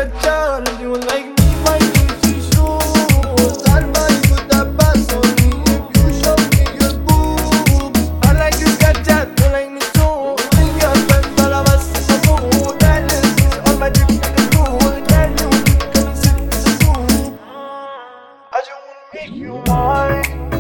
cha-cha. You like me, my Gucci shoes. All body put that pass on me if you show me your boobs. I like you, cha-cha, you like me too. Bring your friends, all of us in the mood. That is all my drip in the mood. Can you come and sit in the stool? I just wanna make you mine.